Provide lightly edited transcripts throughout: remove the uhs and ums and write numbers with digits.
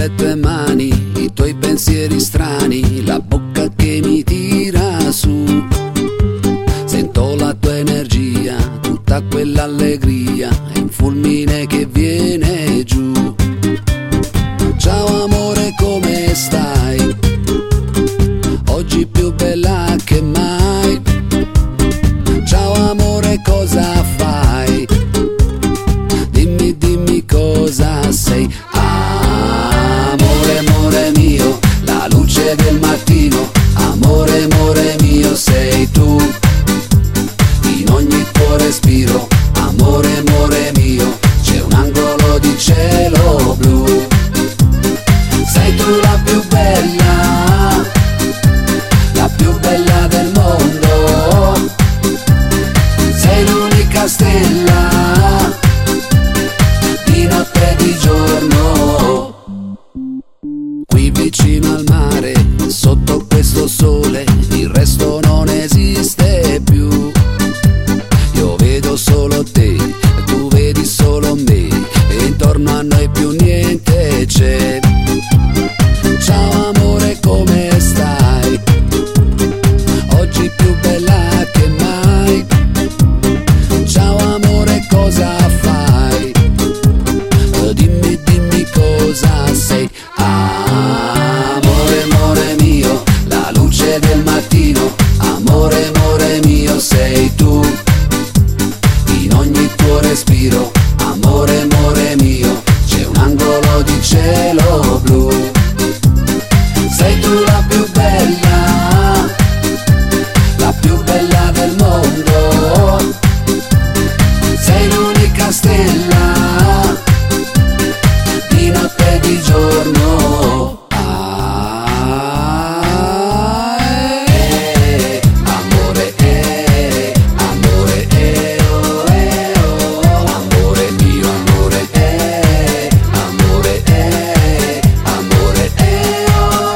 le tue mani, i tuoi pensieri strani, la bocca che mi tira su. Sento la tua energia, tutta quell'allegria, è un fulmine che viene giù. Ciao amore, come stai? Oggi più bella che mai. Ciao amore, cosa fai? Dimmi, dimmi cosa sei. Amore, amore mio, la luce del mattino. Amore, amore mio, sei tu. In ogni tuo respiro. Amore, amore mio, c'è un angolo di cielo blu. Sei tu la più bella, la più bella del mondo. Sei l'unica stella, di notte e di giorno. Qui vicino al mare, sotto questo sole, il resto non esiste più. Io vedo solo te, tu vedi solo me, e intorno a noi più niente c'è. Ciao amore, come stai? Oggi più bella che mai. Ciao amore, cosa fai? Dimmi, dimmi cosa sei. Amore, amore mio, la luce del mattino. Amore, amore mio, sei tu. In ogni tuo respiro. Amore, amore mio, c'è un angolo di cielo blu. Sei tu la più bella, la più bella del mondo. Sei l'unica stella, di notte e di giorno. Amore, amore, oh, amore mio, amore, amore, amore, oh,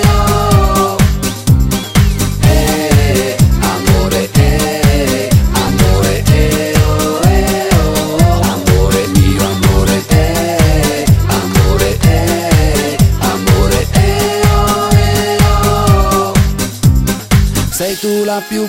amore, amore, amore mio, amore, amore, amore, oh. Sei tu la più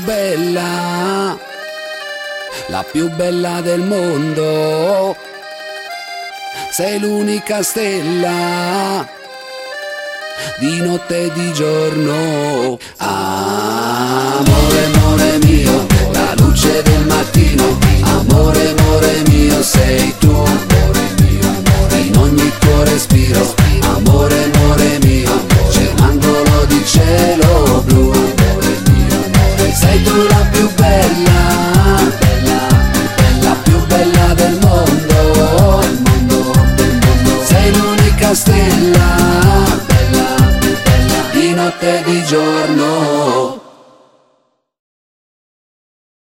bella del mondo. Sei l'unica stella, di notte e di giorno. Amore, amore mio, la luce del mattino. Amore, amore mio, sei tu. In ogni tuo respiro. Amore, amore mio, c'è un angolo di cielo blu. Sei tu la più bella, la più bella del mondo. Sei l'unica stella, di notte e di giorno.